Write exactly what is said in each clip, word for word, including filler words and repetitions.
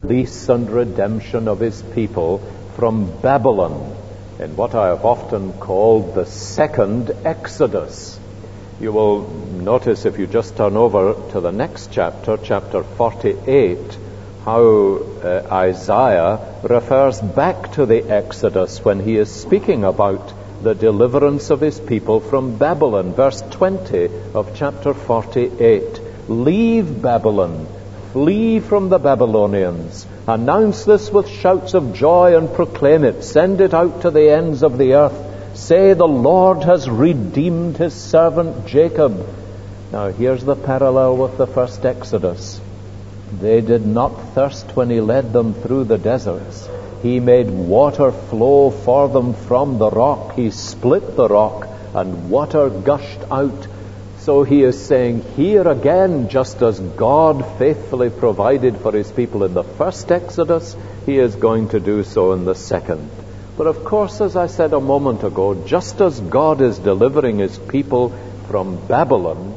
release and redemption of his people from Babylon in what I have often called the second Exodus. You will notice, if you just turn over to the next chapter, chapter forty-eight, how uh, Isaiah refers back to the Exodus when he is speaking about the deliverance of his people from Babylon. Verse twenty of chapter forty-eight, "Leave Babylon, flee from the Babylonians. Announce this with shouts of joy and proclaim it. Send it out to the ends of the earth. Say, the Lord has redeemed his servant Jacob." Now here's the parallel with the first Exodus. They did not thirst when he led them through the deserts. He made water flow for them from the rock. He split the rock and water gushed out. So he is saying here again, just as God faithfully provided for his people in the first Exodus, he is going to do so in the second. But of course, as I said a moment ago, just as God is delivering his people from Babylon,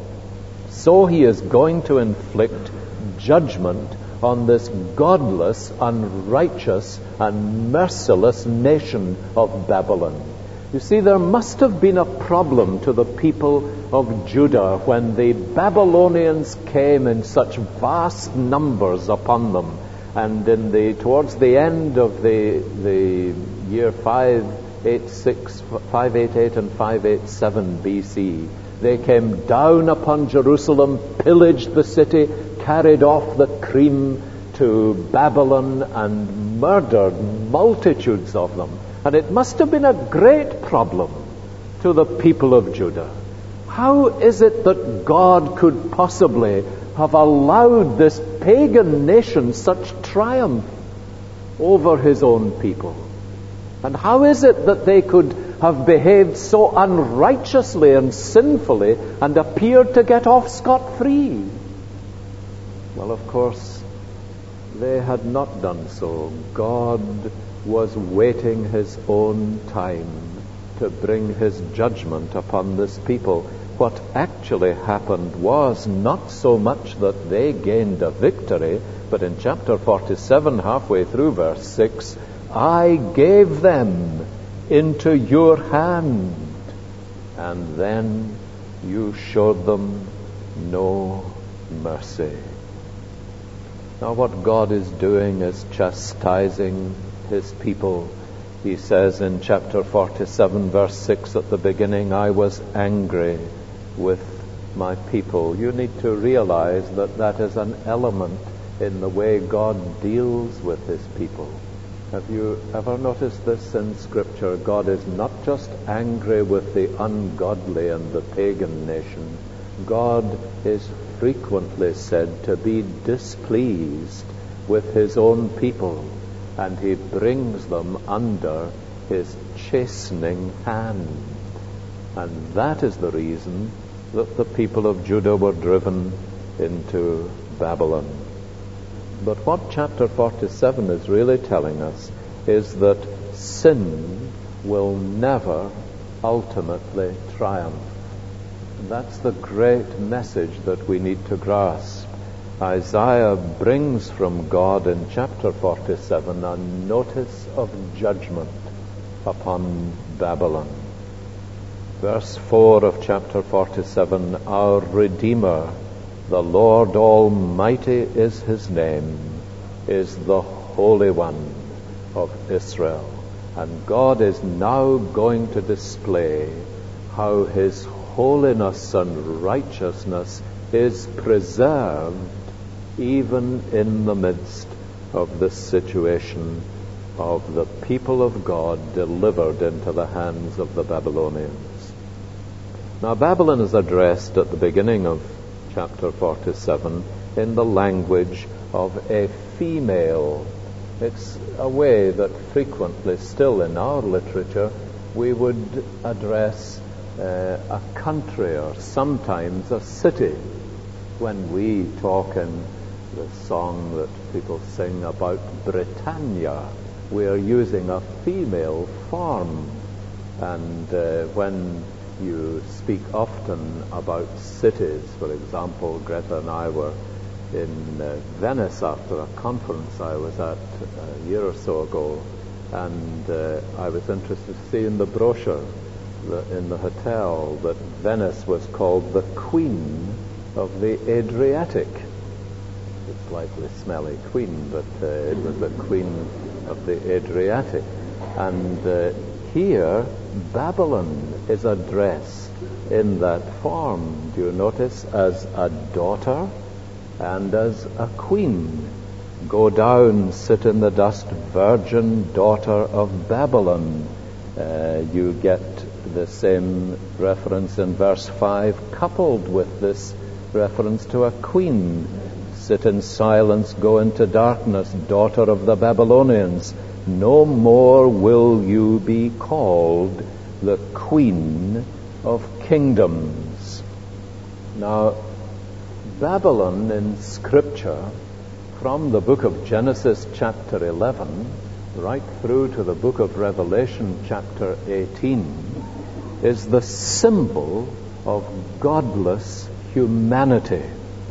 so he is going to inflict judgment on this godless, unrighteous, and merciless nation of Babylon. You see, there must have been a problem to the people of Judah when the Babylonians came in such vast numbers upon them. And in the towards the end of the the year five eighty-six, five eighty-eight and five eighty-seven B C, they came down upon Jerusalem, pillaged the city, carried off the cream to Babylon, and murdered multitudes of them. And it must have been a great problem to the people of Judah. How is it that God could possibly have allowed this pagan nation such triumph over his own people? And how is it that they could have behaved so unrighteously and sinfully and appeared to get off scot-free? Well, of course, they had not done so. God was waiting his own time to bring his judgment upon this people. What actually happened was not so much that they gained a victory, but in chapter forty-seven, halfway through verse six, "I gave them into your hand, and then you showed them no mercy." Now what God is doing is chastising his people. He says in chapter forty-seven, verse six at the beginning, "I was angry with my people." You need to realize that that is an element in the way God deals with his people. Have you ever noticed this in Scripture? God is not just angry with the ungodly and the pagan nation. God is frequently said to be displeased with his own people, and he brings them under his chastening hand. And that is the reason that the people of Judah were driven into Babylon. But what chapter forty-seven is really telling us is that sin will never ultimately triumph. And that's the great message that we need to grasp. Isaiah brings from God in chapter forty-seven a notice of judgment upon Babylon. Verse four of chapter forty-seven, "Our Redeemer, the Lord Almighty is his name, is the Holy One of Israel." And God is now going to display how his holiness and righteousness is preserved even in the midst of this situation of the people of God delivered into the hands of the Babylonians. Now, Babylon is addressed at the beginning of chapter forty-seven in the language of a female. It's a way that frequently still in our literature we would address uh, a country or sometimes a city. When we talk in the song that people sing about Britannia, we are using a female form. And uh, when you speak often about cities, for example, Greta and I were in uh, Venice after a conference I was at a year or so ago, and uh, I was interested to see in the brochure the, in the hotel that Venice was called the Queen of the Adriatic. A slightly smelly queen, but uh, it was the Queen of the Adriatic. And uh, here, Babylon is addressed in that form, do you notice, as a daughter and as a queen. Go down, sit in the dust, virgin daughter of Babylon. Uh, you get the same reference in verse five, coupled with this reference to a queen. Sit in silence, go into darkness, daughter of the Babylonians. No more will you be called the Queen of Kingdoms. Now, Babylon in Scripture, from the book of Genesis chapter eleven, right through to the book of Revelation chapter eighteen, is the symbol of godless humanity,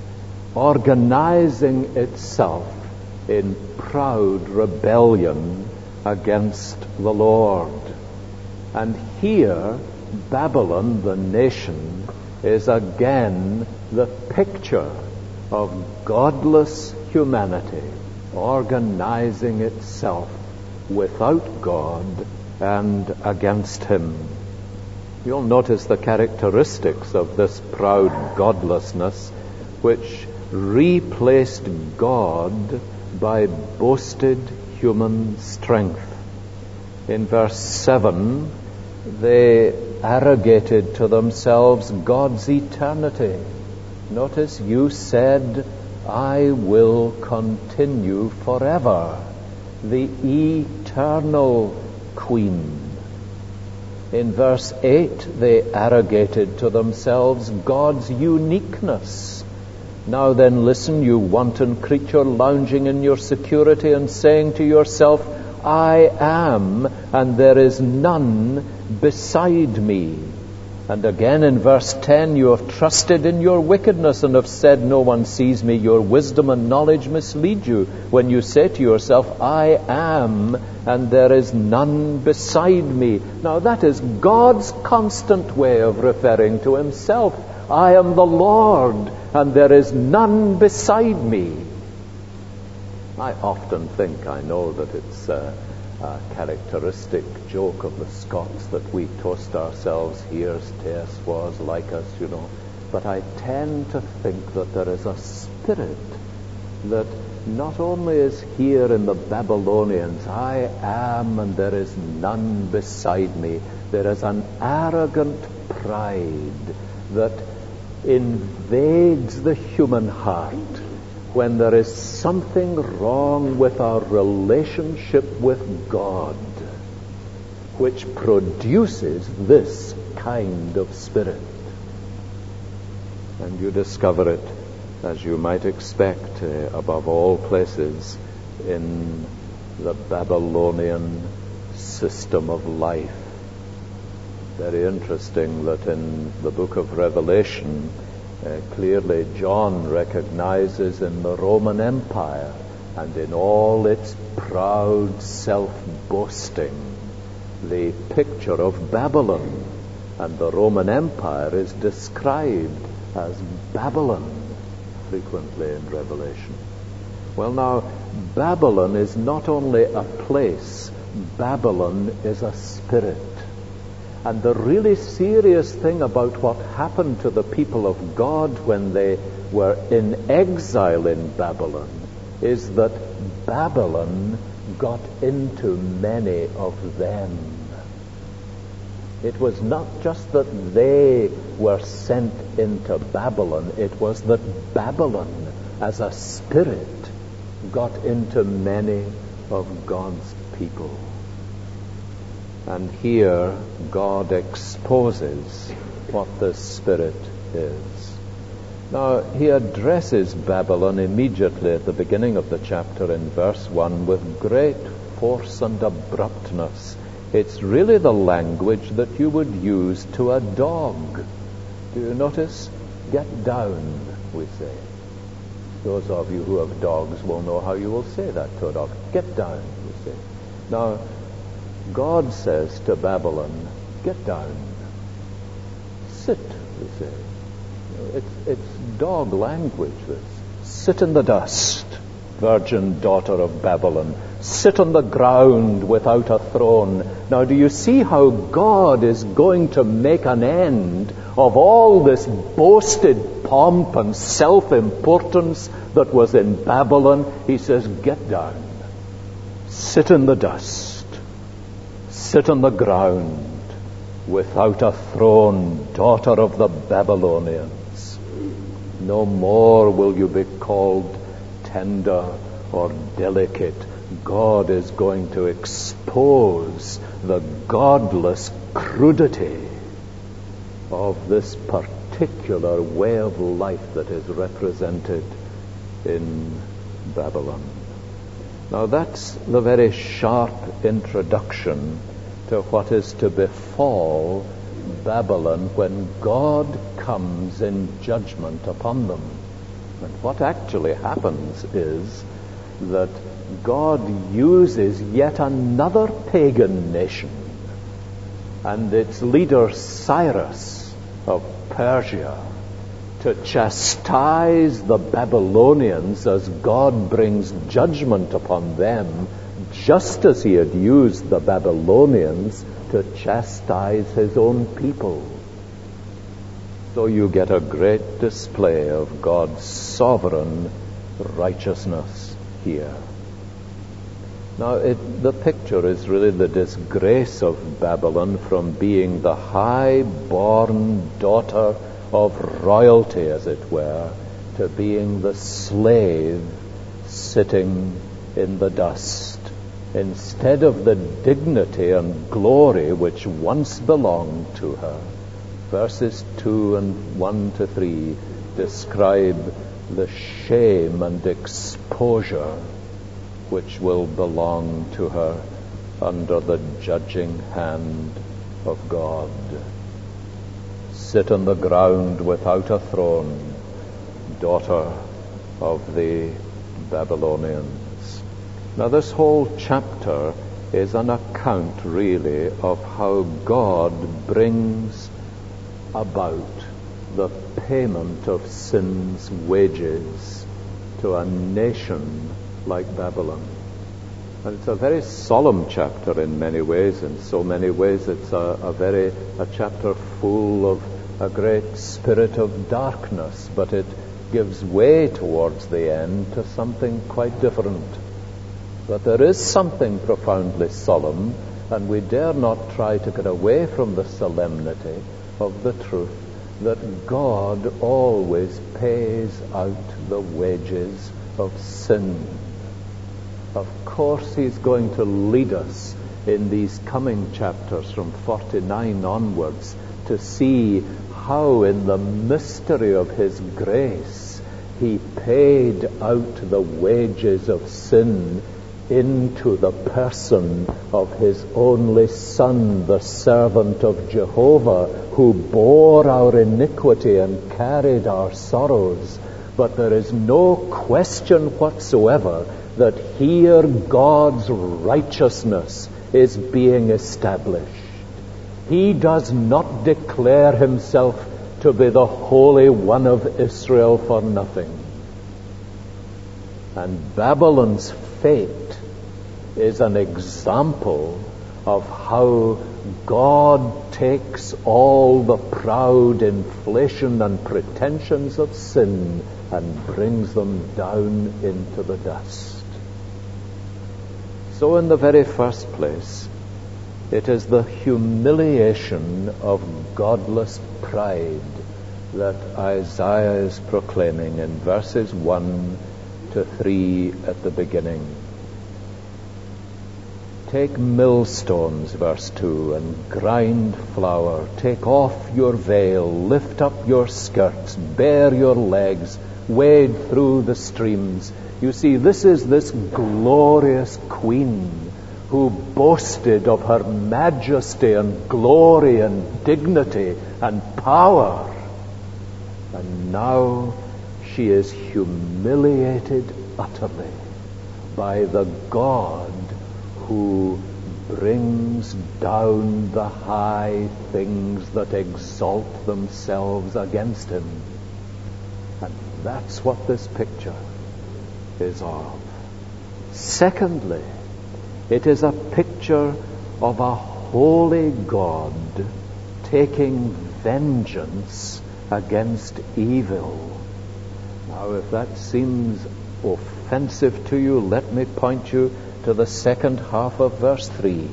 organizing itself in proud rebellion against the Lord. And here, Babylon, the nation, is again the picture of godless humanity organizing itself without God and against Him. You'll notice the characteristics of this proud godlessness, which replaced God by boasted human strength. In verse seven, they arrogated to themselves God's eternity. Notice, you said, I will continue forever, the eternal Queen. In verse eight, they arrogated to themselves God's uniqueness. Now then, listen, you wanton creature, lounging in your security and saying to yourself, I am, and there is none beside me. And again in verse ten, you have trusted in your wickedness and have said, no one sees me. Your wisdom and knowledge mislead you when you say to yourself, I am, and there is none beside me. Now that is God's constant way of referring to Himself. I am the Lord, and there is none beside me. I often think, I know that it's a, a characteristic joke of the Scots that we toast ourselves, here's Tes was like us, you know. But I tend to think that there is a spirit that not only is here in the Babylonians, I am and there is none beside me. There is an arrogant pride that invades the human heart when there is something wrong with our relationship with God, which produces this kind of spirit. And you discover it, as you might expect, uh, above all places, in the Babylonian system of life. Very interesting that in the book of Revelation, uh, clearly John recognizes in the Roman Empire and in all its proud self-boasting the picture of Babylon. And the Roman Empire is described as Babylon frequently in Revelation. Well, now, Babylon is not only a place, Babylon is a spirit. And the really serious thing about what happened to the people of God when they were in exile in Babylon is that Babylon got into many of them. It was not just that they were sent into Babylon, it was that Babylon as a spirit got into many of God's people. And here God exposes what this spirit is. Now, he addresses Babylon immediately at the beginning of the chapter in verse one with great force and abruptness. It's really the language that you would use to a dog. Do you notice? Get down, we say. Those of you who have dogs will know how you will say that to a dog. Get down, you say. Now, God says to Babylon, get down. Sit, you say. It's, it's dog language, this. Sit in the dust, virgin daughter of Babylon. Sit on the ground without a throne. Now, do you see how God is going to make an end of all this boasted pomp and self-importance that was in Babylon? He says, get down. Sit in the dust. Sit on the ground without a throne, daughter of the Babylonians. No more will you be called tender or delicate. God is going to expose the godless crudity of this particular way of life that is represented in Babylon. Now that's the very sharp introduction to what is to befall Babylon when God comes in judgment upon them. And what actually happens is that God uses yet another pagan nation and its leader Cyrus of Persia to chastise the Babylonians as God brings judgment upon them, just as he had used the Babylonians to chastise his own people. So you get a great display of God's sovereign righteousness here. Now, it, the picture is really the disgrace of Babylon from being the high-born daughter of royalty, as it were, to being the slave sitting in the dust. Instead of the dignity and glory which once belonged to her. Verses two and one to three describe the shame and exposure which will belong to her under the judging hand of God. Sit on the ground without a throne, daughter of the Babylonians. Now this whole chapter is an account really of how God brings about the payment of sin's wages to a nation like Babylon. And it's a very solemn chapter in many ways. In so many ways it's a, a very a chapter full of a great spirit of darkness, but it gives way towards the end to something quite different. But there is something profoundly solemn, and we dare not try to get away from the solemnity of the truth that God always pays out the wages of sin. Of course, he's going to lead us in these coming chapters from forty-nine onwards to see how in the mystery of his grace he paid out the wages of sin into the person of his only Son, the servant of Jehovah, who bore our iniquity and carried our sorrows. But there is no question whatsoever that here God's righteousness is being established. He does not declare himself to be the Holy One of Israel for nothing. And Babylon's fate is an example of how God takes all the proud inflation and pretensions of sin and brings them down into the dust. So in the very first place, it is the humiliation of godless pride that Isaiah is proclaiming in verses one to three at the beginning. Take millstones, verse two, and grind flour. Take off your veil, lift up your skirts, bare your legs, wade through the streams. You see, this is this glorious queen who boasted of her majesty and glory and dignity and power. And now she is humiliated utterly by the God who brings down the high things that exalt themselves against him. And that's what this picture is of. Secondly, it is a picture of a holy God taking vengeance against evil. Now, if that seems offensive to you, let me point you to the second half of verse three.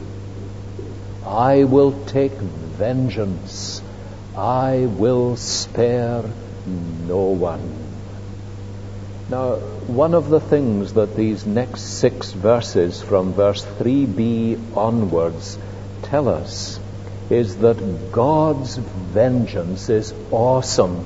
I will take vengeance. I will spare no one. Now, one of the things that these next six verses from verse three b onwards tell us is that God's vengeance is awesome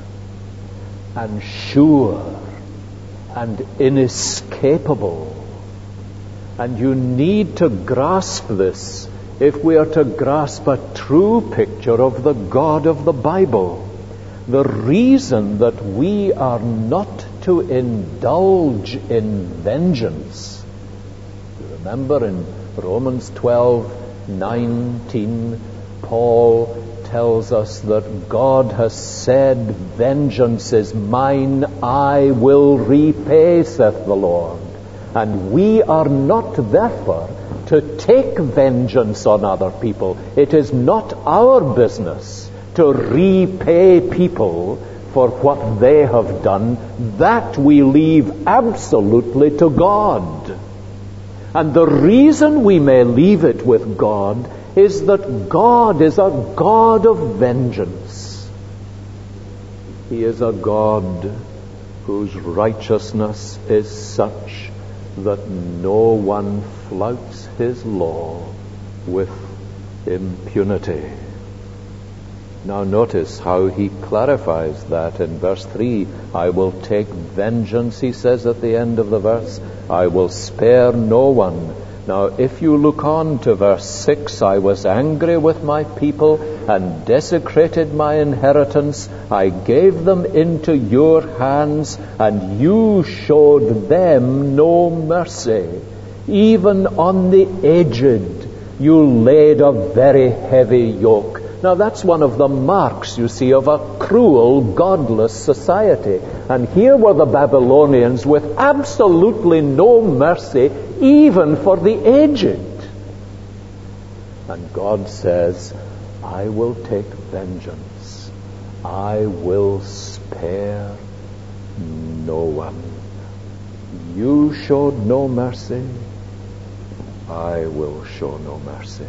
and sure and inescapable. And you need to grasp this if we are to grasp a true picture of the God of the Bible. The reason that we are not to indulge in vengeance. You remember in Romans twelve nineteen, Paul tells us that God has said, vengeance is mine, I will repay, saith the Lord. And we are not therefore to take vengeance on other people. It is not our business to repay people for what they have done. That we leave absolutely to God. And the reason we may leave it with God is that God is a God of vengeance. He is a God whose righteousness is such that no one flouts his law with impunity. Now notice how he clarifies that in verse three. I will take vengeance, he says at the end of the verse. I will spare no one. Now if you look on to verse six, I was angry with my people and desecrated my inheritance. I gave them into your hands, and you showed them no mercy. Even on the aged you laid a very heavy yoke. Now that's one of the marks, you see, of a cruel, godless society. And here were the Babylonians with absolutely no mercy, even for the aged. And God says, I will take vengeance. I will spare no one. You showed no mercy. I will show no mercy.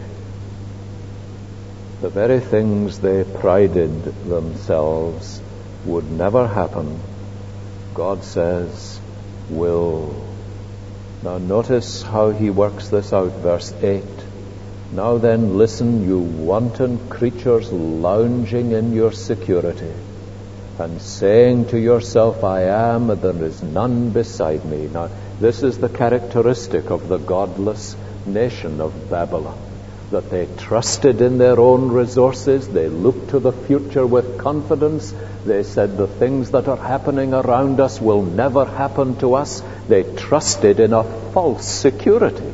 The very things they prided themselves would never happen, God says, will. Now notice how he works this out, verse eight. Now then, listen, you wanton creatures lounging in your security, and saying to yourself, I am, and there is none beside me. Now, this is the characteristic of the godless nation of Babylon, that they trusted in their own resources. They looked to the future with confidence. They said the things that are happening around us will never happen to us. They trusted in a false security.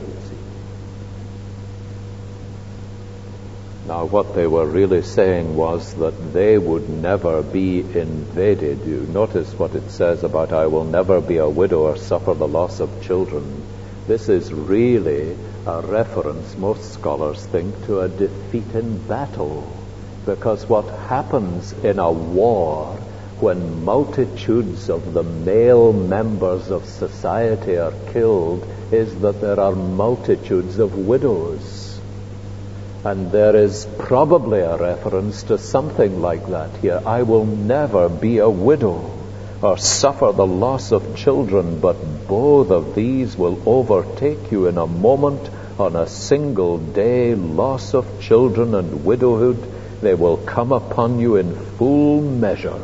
Now, what they were really saying was that they would never be invaded. You notice what it says about, I will never be a widow or suffer the loss of children. This is really a reference, most scholars think, to a defeat in battle. Because what happens in a war when multitudes of the male members of society are killed is that there are multitudes of widows. And there is probably a reference to something like that here. I will never be a widow or suffer the loss of children, but both of these will overtake you in a moment. On a single day, loss of children and widowhood, they will come upon you in full measure.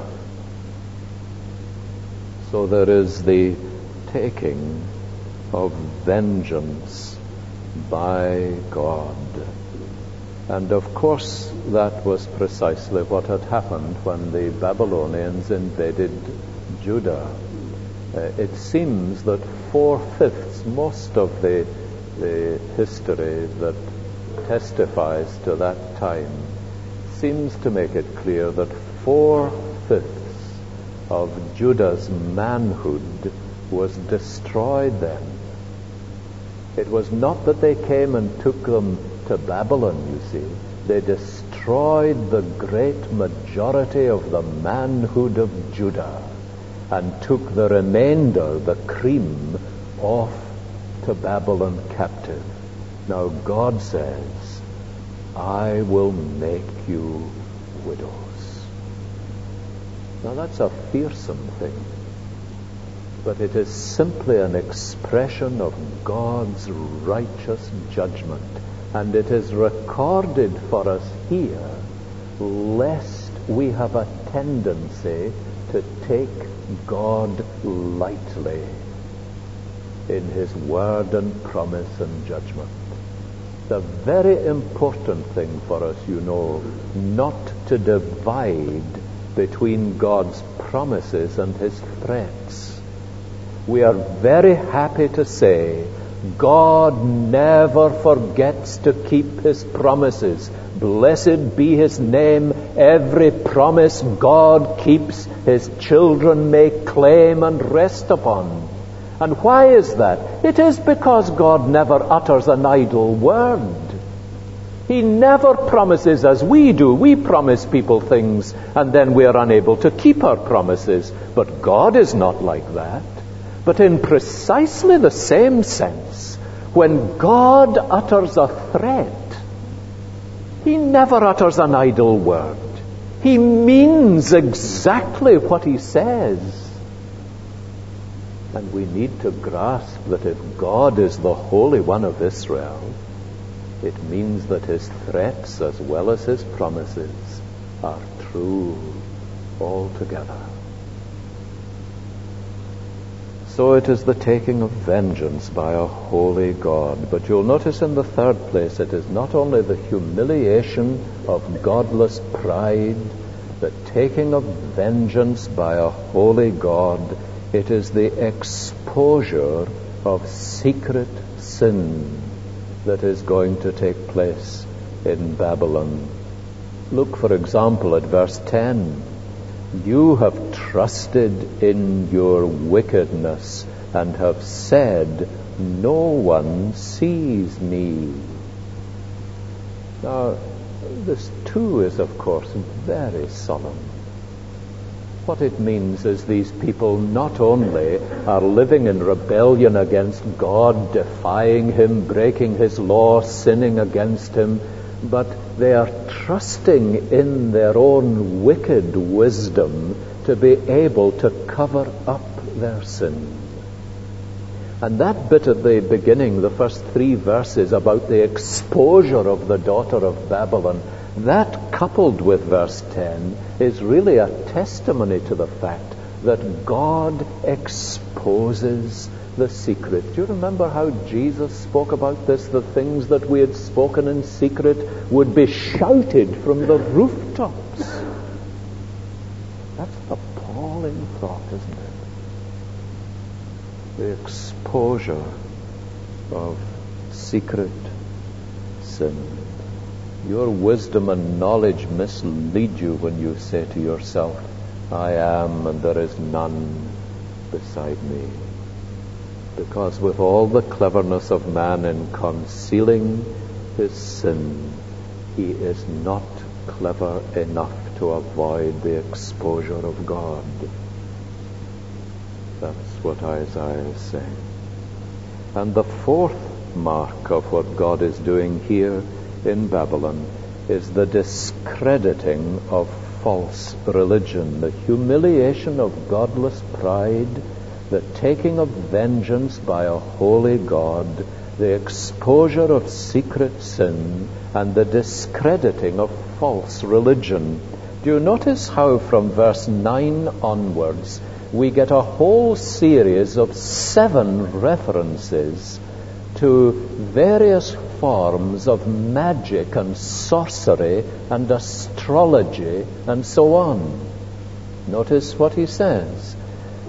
So there is the taking of vengeance by God. And of course, that was precisely what had happened when the Babylonians invaded Judah. Uh, it seems that four-fifths, most of the, the history that testifies to that time, seems to make it clear that four-fifths of Judah's manhood was destroyed then. It was not that they came and took them to Babylon, you see. They destroyed the great majority of the manhood of Judah and took the remainder, the cream, off to Babylon captive. Now God says, I will make you widows. Now that's a fearsome thing, but it is simply an expression of God's righteous judgment. And it is recorded for us here, lest we have a tendency to take God lightly in His word and promise and judgment. The very important thing for us, you know, not to divide between God's promises and His threats. We are very happy to say, God never forgets to keep His promises. Blessed be His name. Every promise God keeps, His children may claim and rest upon. And why is that? It is because God never utters an idle word. He never promises as we do. We promise people things and then we are unable to keep our promises. But God is not like that. But in precisely the same sense, when God utters a threat, He never utters an idle word. He means exactly what He says. And we need to grasp that if God is the Holy One of Israel, it means that His threats as well as His promises are true altogether. So it is the taking of vengeance by a holy God. But you'll notice in the third place, it is not only the humiliation of godless pride, the taking of vengeance by a holy God, it is the exposure of secret sin that is going to take place in Babylon. Look, for example, at verse ten. You have trusted in your wickedness and have said, no one sees me. Now, this too is, of course, very solemn. What it means is these people not only are living in rebellion against God, defying Him, breaking His law, sinning against Him, but they are trusting in their own wicked wisdom to be able to cover up their sin. And that bit at the beginning, the first three verses about the exposure of the daughter of Babylon, that coupled with verse ten is really a testimony to the fact that God exposes the secret. Do you remember how Jesus spoke about this? The things that we had spoken in secret would be shouted from the rooftops. That's an appalling thought, isn't it? The exposure of secret sin. Your wisdom and knowledge mislead you when you say to yourself, I am and there is none beside me. Because with all the cleverness of man in concealing his sin, he is not clever enough to avoid the exposure of God. That's what Isaiah is saying. And the fourth mark of what God is doing here in Babylon is the discrediting of false religion, the humiliation of godless pride, the taking of vengeance by a holy God, the exposure of secret sin, and the discrediting of false religion. Do you notice how from verse nine onwards we get a whole series of seven references to various forms of magic and sorcery and astrology and so on? Notice what he says.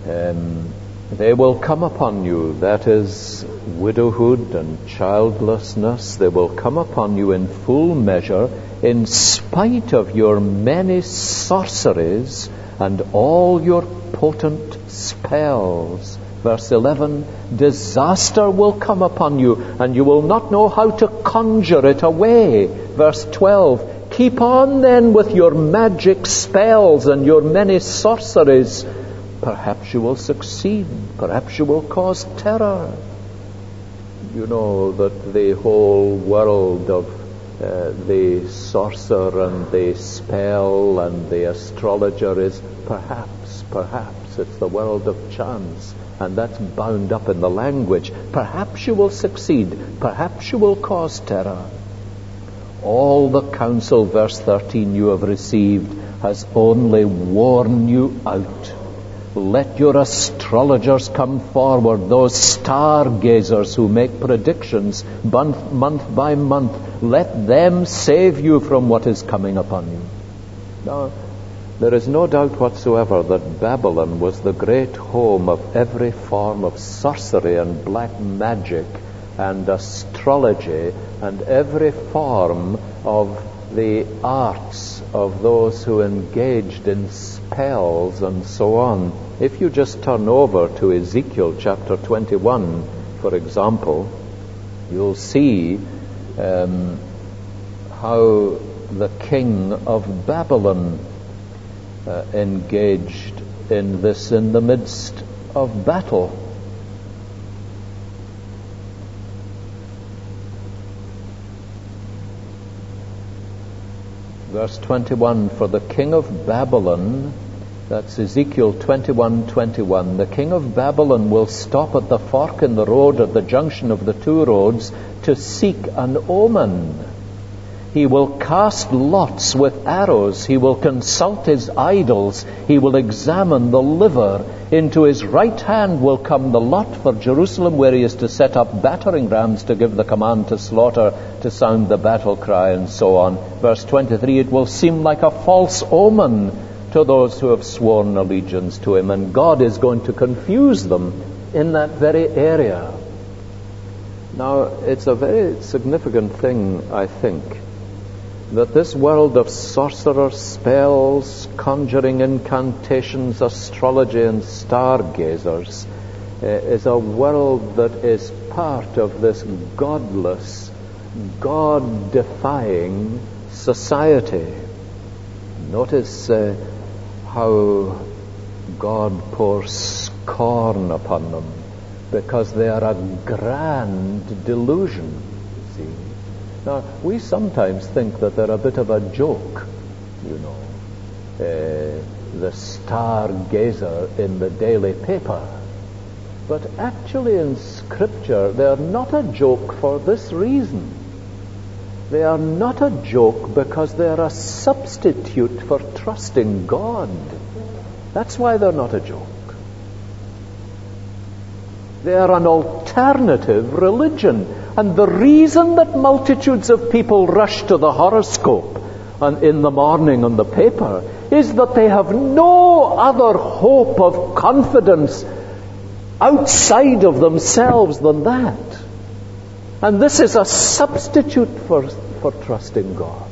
Um, they will come upon you, that is, widowhood and childlessness, they will come upon you in full measure, in spite of your many sorceries and all your potent spells. Verse eleven, disaster will come upon you, and you will not know how to conjure it away. Verse twelve, keep on then with your magic spells and your many sorceries. Perhaps you will succeed. Perhaps you will cause terror. You know that the whole world of uh, the sorcerer and the spell and the astrologer is perhaps, perhaps. It's the world of chance. And that's bound up in the language. Perhaps you will succeed. Perhaps you will cause terror. All the counsel, verse thirteen, you have received has only worn you out. Let your astrologers come forward, those stargazers who make predictions month, month by month. Let them save you from what is coming upon you. Now, there is no doubt whatsoever that Babylon was the great home of every form of sorcery and black magic and astrology and every form of the arts of those who engaged in spells and so on. If you just turn over to Ezekiel chapter twenty-one, for example, you'll see um, how the king of Babylon uh, engaged in this in the midst of battle. Verse twenty-one, for the king of Babylon, that's Ezekiel twenty-one twenty-one, the king of Babylon will stop at the fork in the road at the junction of the two roads to seek an omen. He will cast lots with arrows. He will consult his idols. He will examine the liver. Into his right hand will come the lot for Jerusalem, where he is to set up battering rams to give the command to slaughter, to sound the battle cry, and so on. Verse twenty-three, it will seem like a false omen to those who have sworn allegiance to him, and God is going to confuse them in that very area. Now, it's a very significant thing, I think, that this world of sorcerers, spells, conjuring incantations, astrology, and stargazers uh, is a world that is part of this godless, God-defying society. Notice uh, how God pours scorn upon them because they are a grand delusion, you see. Now, we sometimes think that they're a bit of a joke, you know, uh, the stargazer in the daily paper. But actually in Scripture, they are not a joke for this reason. They are not a joke because they are a substitute for trusting God. That's why they're not a joke. They are an alternative religion. And the reason that multitudes of people rush to the horoscope and in the morning on the paper is that they have no other hope of confidence outside of themselves than that. And this is a substitute for, for trusting God.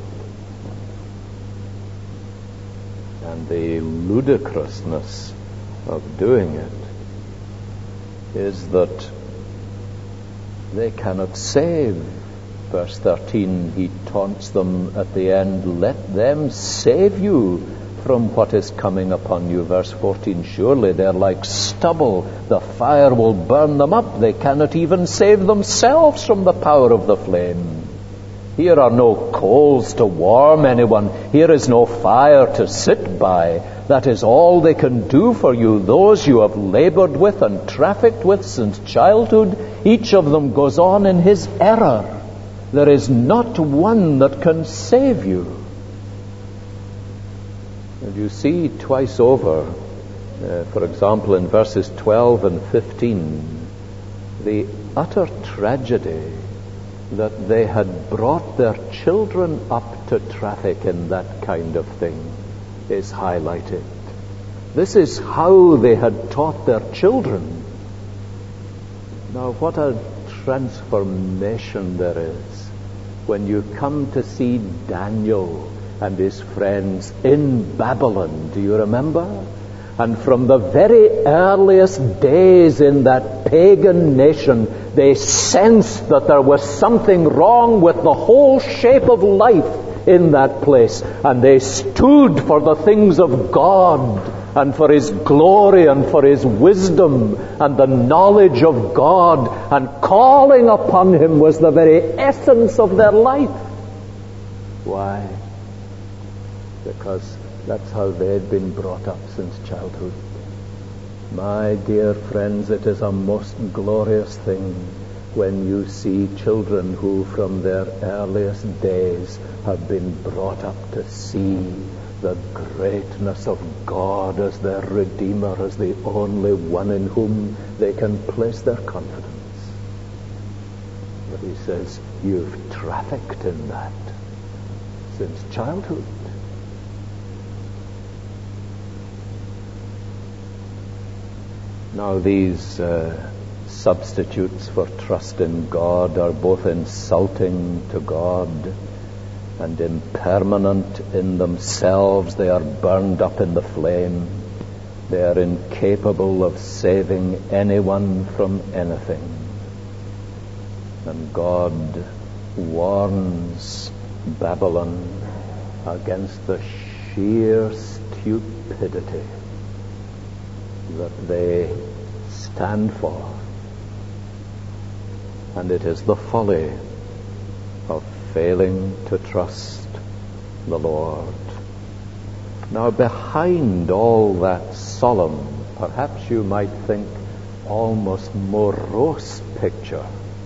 And the ludicrousness of doing it is that they cannot save. Verse thirteen, he taunts them at the end, let them save you from what is coming upon you. Verse fourteen, surely they're like stubble, the fire will burn them up, they cannot even save themselves from the power of the flame. Here are no coals to warm anyone, here is no fire to sit by. That is all they can do for you, those you have labored with and trafficked with since childhood. Each of them goes on in his error. There is not one that can save you. And you see twice over, uh, for example in verses twelve and fifteen, the utter tragedy that they had brought their children up to traffic in that kind of thing is highlighted. This is how they had taught their children. Now, what a transformation there is when you come to see Daniel and his friends in Babylon. Do you remember? And from the very earliest days in that pagan nation, they sensed that there was something wrong with the whole shape of life in that place. And they stood for the things of God and for His glory and for His wisdom and the knowledge of God. And calling upon Him was the very essence of their life. Why? Because that's how they'd been brought up since childhood. My dear friends, it is a most glorious thing when you see children who from their earliest days have been brought up to see the greatness of God as their Redeemer, as the only one in whom they can place their confidence. But he says, you've trafficked in that since childhood. Now these uh, substitutes for trust in God are both insulting to God and impermanent in themselves. They are burned up in the flame. They are incapable of saving anyone from anything. And God warns Babylon against the sheer stupidity that they stand for. And it is the folly of failing to trust the Lord. Now, behind all that solemn, perhaps you might think almost morose picture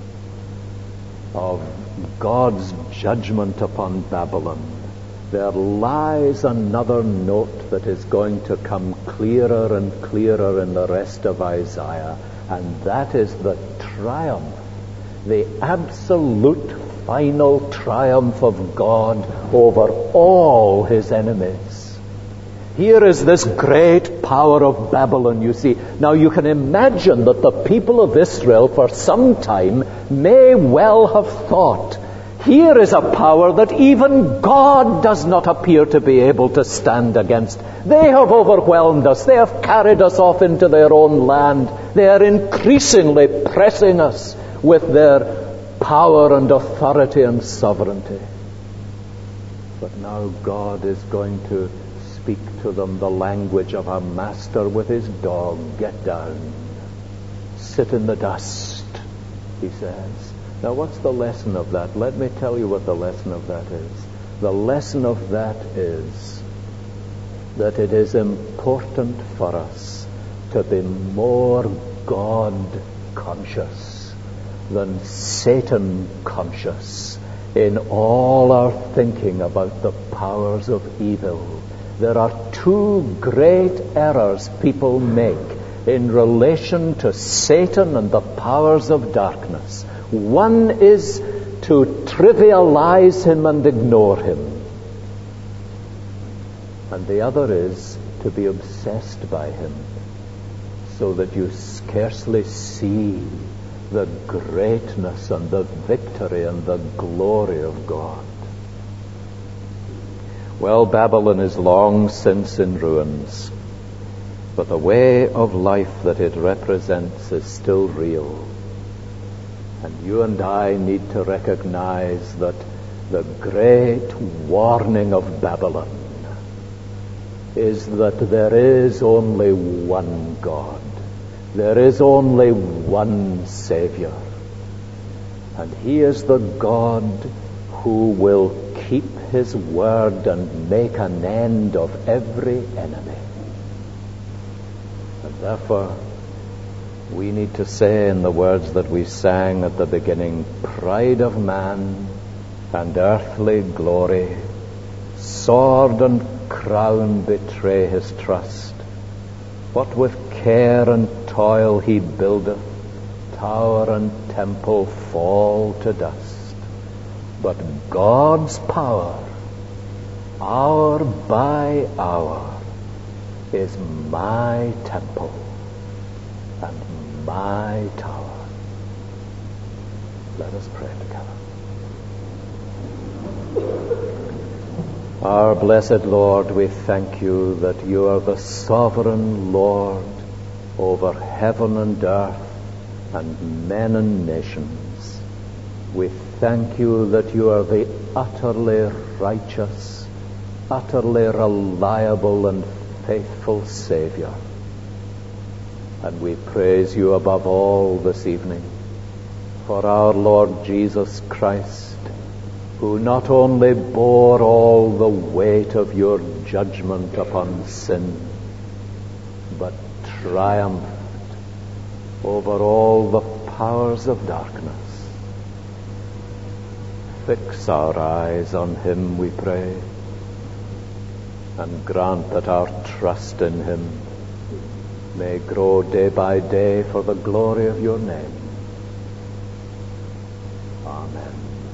of God's judgment upon Babylon, there lies another note that is going to come clearer and clearer in the rest of Isaiah, and that is the triumph, the absolute final triumph of God over all His enemies. Here is this great power of Babylon, you see. Now you can imagine that the people of Israel for some time may well have thought, here is a power that even God does not appear to be able to stand against. They have overwhelmed us. They have carried us off into their own land. They are increasingly pressing us with their power and authority and sovereignty. But now God is going to speak to them the language of a master with his dog. Get down. Sit in the dust, he says. Now, what's the lesson of that? Let me tell you what the lesson of that is. The lesson of that is that it is important for us to be more God-conscious than Satan-conscious in all our thinking about the powers of evil. There are two great errors people make in relation to Satan and the powers of darkness. One is to trivialize him and ignore him. And the other is to be obsessed by him so that you scarcely see the greatness and the victory and the glory of God. Well, Babylon is long since in ruins, but the way of life that it represents is still real. And you and I need to recognize that the great warning of Babylon is that there is only one God. There is only one Savior. And He is the God who will keep His word and make an end of every enemy. And therefore, we need to say in the words that we sang at the beginning, pride of man and earthly glory, sword and crown betray his trust. What with care and toil he buildeth, tower and temple fall to dust. But God's power, hour by hour, is my temple and my tower. Let us pray together. Our blessed Lord, we thank you that you are the sovereign Lord over heaven and earth and men and nations. We thank you that you are the utterly righteous, utterly reliable and faithful Savior. And we praise you above all this evening for our Lord Jesus Christ, who not only bore all the weight of your judgment upon sin, but triumphed over all the powers of darkness. Fix our eyes on him, we pray, and grant that our trust in him may grow day by day for the glory of your name. Amen.